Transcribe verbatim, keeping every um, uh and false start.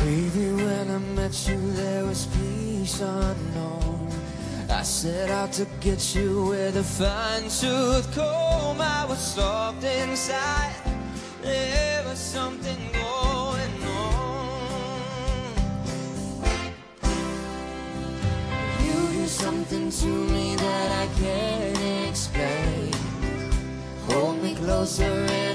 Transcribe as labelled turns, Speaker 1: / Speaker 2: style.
Speaker 1: Baby, when I met you, there was peace unknown. I set out to get you with a fine tooth comb. I was soft inside, there was something going on. You do something to me that I can't explain. Hold me closer and